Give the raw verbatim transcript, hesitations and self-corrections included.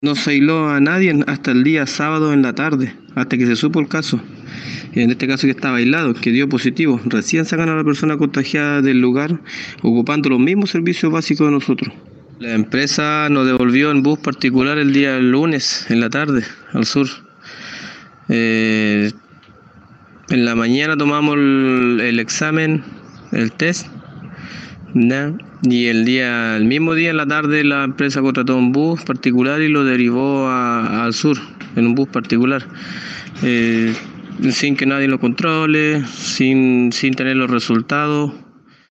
No se aisló a nadie hasta el día sábado en la tarde, hasta que se supo el caso. En este caso que estaba aislado, que dio positivo. Recién sacan a la persona contagiada del lugar, ocupando los mismos servicios básicos de nosotros. La empresa nos devolvió en bus particular el día lunes, en la tarde, al sur. Eh, en la mañana tomamos el, el examen, el test, ¿no? Y el día, el mismo día en la tarde la empresa contrató un bus particular y lo derivó a, al sur, en un bus particular, eh, sin que nadie lo controle, sin, sin tener los resultados.